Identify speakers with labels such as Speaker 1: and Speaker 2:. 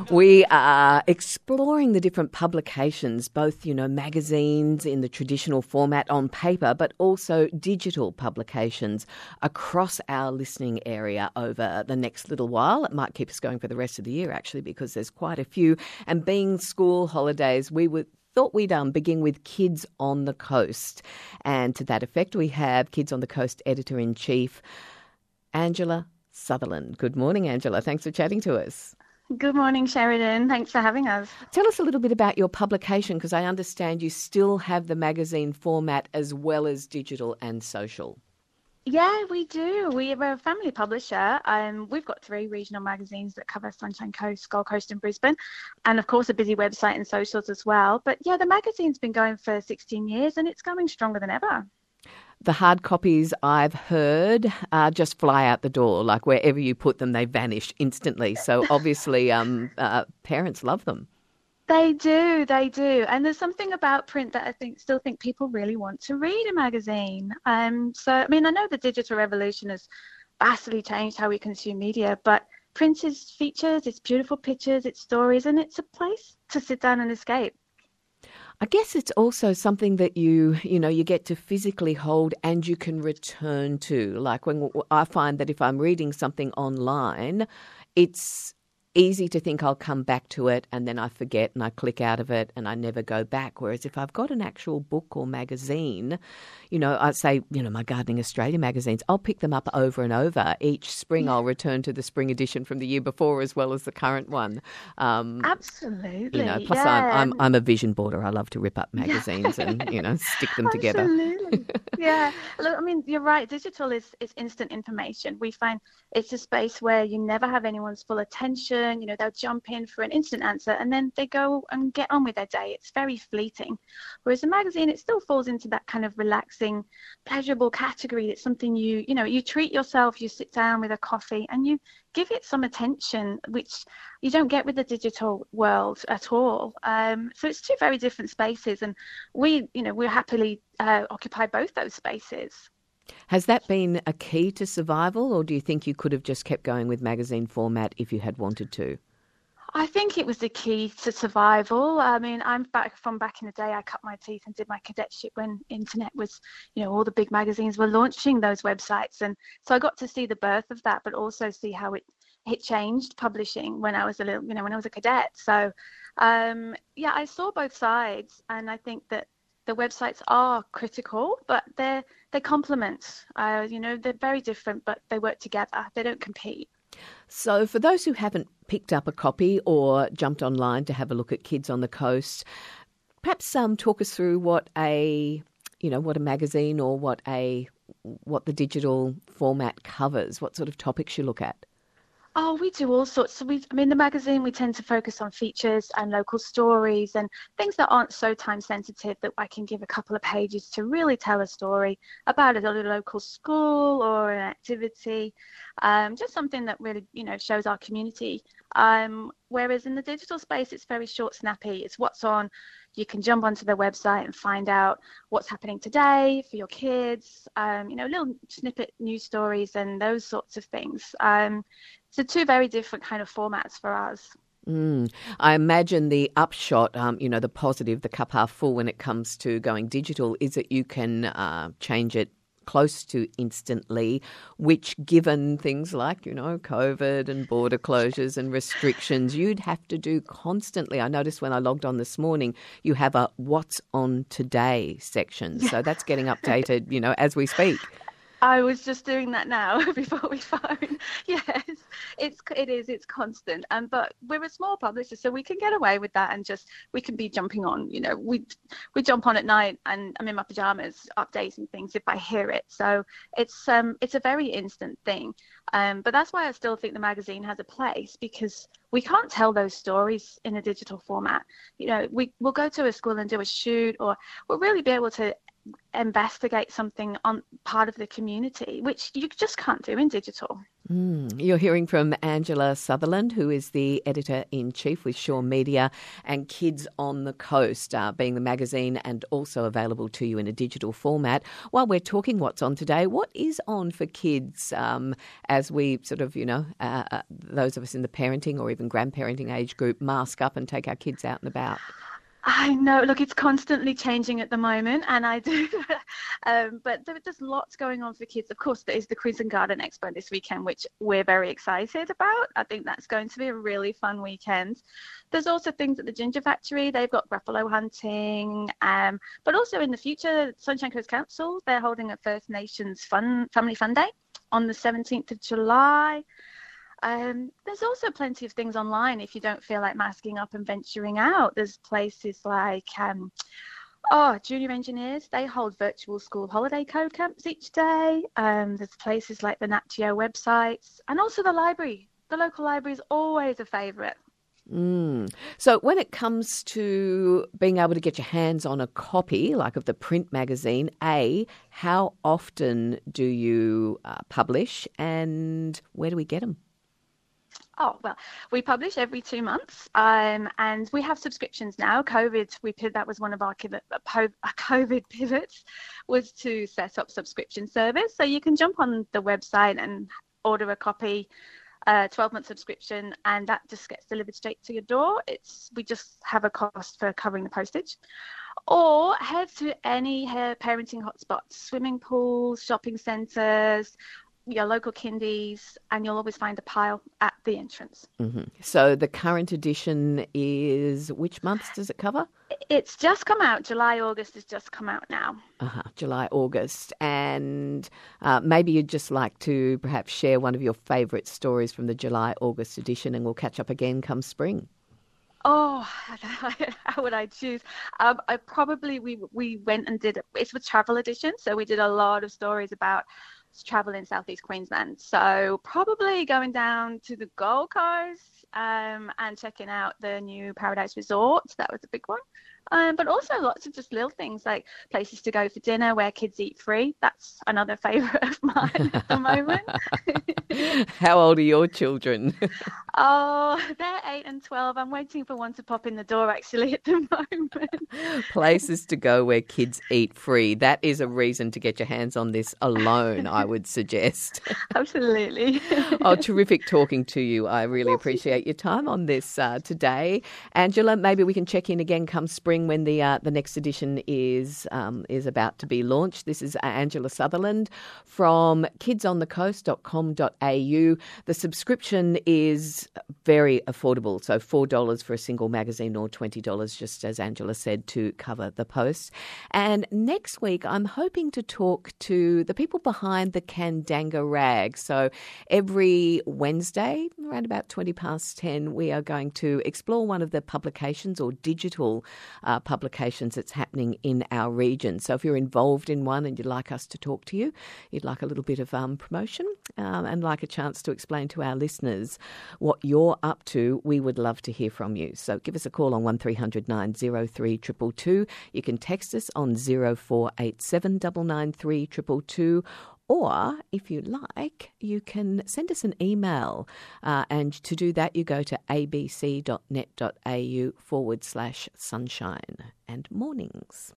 Speaker 1: We are exploring the different publications, both, magazines in the traditional format on paper, but also digital publications across our listening area over the next little while. It might keep us going for the rest of the year, actually, because there's quite a few. And being school holidays, thought we'd begin with Kids on the Coast. And to that effect, we have Kids on the Coast Editor-in-Chief, Angela Sutherland. Good morning, Angela. Thanks for chatting to us.
Speaker 2: Good morning, Sheridan. Thanks for having us.
Speaker 1: Tell us a little bit about your publication, because I understand you still have the magazine format as well as digital and social.
Speaker 2: Yeah, we do. We are a family publisher. We've got 3 regional magazines that cover Sunshine Coast, Gold Coast and Brisbane, and of course a busy website and socials as well. But yeah, the magazine's been going for 16 years and it's going stronger than ever.
Speaker 1: The hard copies, I've heard, just fly out the door. Like wherever you put them, they vanish instantly. So obviously parents love them.
Speaker 2: They do. And there's something about print that I still think people really want to read a magazine. I know the digital revolution has vastly changed how we consume media, but print is features, it's beautiful pictures, it's stories, and it's a place to sit down and escape.
Speaker 1: I guess it's also something that you get to physically hold and you can return to. Like when I find that if I'm reading something online, it's easy to think I'll come back to it and then I forget and I click out of it and I never go back. Whereas if I've got an actual book or magazine, I say, my Gardening Australia magazines, I'll pick them up over and over. Each spring I'll return to the spring edition from the year before as well as the current one.
Speaker 2: Absolutely.
Speaker 1: Plus I'm a vision boarder. I love to rip up magazines and, stick them together.
Speaker 2: Absolutely. Yeah. Look, you're right. Digital is instant information. We find it's a space where you never have anyone's full attention. They'll jump in for an instant answer and then they go and get on with their day. It's very fleeting. Whereas a magazine, it still falls into that kind of relaxing, pleasurable category. It's something you treat yourself, you sit down with a coffee and you give it some attention, which you don't get with the digital world at all. So it's 2 very different spaces, and we happily occupy both those spaces.
Speaker 1: Has that been a key to survival, or do you think you could have just kept going with magazine format if you had wanted to?
Speaker 2: I think it was the key to survival. I'm back in the day. I cut my teeth and did my cadetship when internet was, all the big magazines were launching those websites. And so I got to see the birth of that, but also see how it changed publishing when I was when I was a cadet. So, I saw both sides, and I think that the websites are critical, but they complement. They're very different, but they work together. They don't compete.
Speaker 1: So for those who haven't picked up a copy or jumped online to have a look at Kids on the Coast, perhaps talk us through what a magazine or what the digital format covers, what sort of topics you look at.
Speaker 2: Oh, we do all sorts. So the magazine, we tend to focus on features and local stories and things that aren't so time sensitive that I can give a couple of pages to really tell a story about a local school or an activity, just something that really, shows our community. Whereas in the digital space, it's very short, snappy. It's what's on. You can jump onto their website and find out what's happening today for your kids, little snippet news stories and those sorts of things. So 2 very different kind of formats for us.
Speaker 1: I imagine the upshot, the positive, the cup half full when it comes to going digital is that you can change it close to instantly, which given things like, COVID and border closures and restrictions, you'd have to do constantly. I noticed when I logged on this morning, you have a What's on Today section. So that's getting updated, as we speak.
Speaker 2: I was just doing that now before we phone. Yes, it's constant. But we're a small publisher, so we can get away with that and we can be jumping on. We jump on at night and I'm in my pajamas updating things if I hear it. So it's a very instant thing. But that's why I still think the magazine has a place, because we can't tell those stories in a digital format. We'll go to a school and do a shoot, or we'll really be able to investigate something on part of the community, which you just can't do in digital.
Speaker 1: You're hearing from Angela Sutherland, who is the editor-in-chief with Shaw Media, and Kids on the Coast, being the magazine and also available to you in a digital format. While we're talking what's on today, what is on for kids as we sort of, those of us in the parenting or even grandparenting age group mask up and take our kids out and about?
Speaker 2: I know. Look, it's constantly changing at the moment, and I do. But there's lots going on for kids. Of course, there is the Quiz and Garden Expo this weekend, which we're very excited about. I think that's going to be a really fun weekend. There's also things at the Ginger Factory. They've got buffalo hunting. But also in the future, Sunshine Coast Council, they're holding a First Nations Family Fun Day on the 17th of July. There's also plenty of things online if you don't feel like masking up and venturing out. There's places like Junior Engineers. They hold virtual school holiday code camps each day. There's places like the Nat Geo websites, and also the library. The local library is always a favourite.
Speaker 1: So when it comes to being able to get your hands on a copy, like of the print magazine, how often do you publish, and where do we get them?
Speaker 2: Oh, well, we publish every 2 months, and we have subscriptions now. That was one of our COVID pivots, was to set up subscription service. So you can jump on the website and order a copy, 12-month subscription, and that just gets delivered straight to your door. We just have a cost for covering the postage. Or head to any parenting hotspots, swimming pools, shopping centres, your local kindies, and you'll always find a pile at the entrance.
Speaker 1: Mm-hmm. So the current edition is, which months does it cover?
Speaker 2: It's just come out. July, August has just come out now.
Speaker 1: July, August. And maybe you'd just like to perhaps share one of your favourite stories from the July, August edition, and we'll catch up again come spring.
Speaker 2: Oh, how would I choose? We went and it's a travel edition, so we did a lot of stories about travel in southeast Queensland. So probably going down to the Gold Coast and checking out the new Paradise Resort. That was a big one. But also lots of just little things like places to go for dinner where kids eat free. That's another favourite of mine at the moment.
Speaker 1: How old are your children?
Speaker 2: Oh, they're 8 and 12. I'm waiting for one to pop in the door actually at the moment.
Speaker 1: Places to go where kids eat free. That is a reason to get your hands on this alone, I would suggest.
Speaker 2: Absolutely.
Speaker 1: Oh, terrific talking to you. I really appreciate your time on this today. Angela, maybe we can check in again come spring when the next edition is about to be launched. This is Angela Sutherland from kidsonthecoast.com.au. The subscription is very affordable, so $4 for a single magazine or $20, just as Angela said, to cover the posts. And next week, I'm hoping to talk to the people behind the Kandanga Rag. So every Wednesday, around about 10:20, we are going to explore one of the publications or digital publications that's happening in our region. So if you're involved in one and you'd like us to talk to you, you'd like a little bit of promotion and like a chance to explain to our listeners what you're up to, we would love to hear from you. So give us a call on 1300 903 222. You can text us on 0487 993 222. Or, if you like, you can send us an email. And to do that, you go to abc.net.au/sunshine and mornings.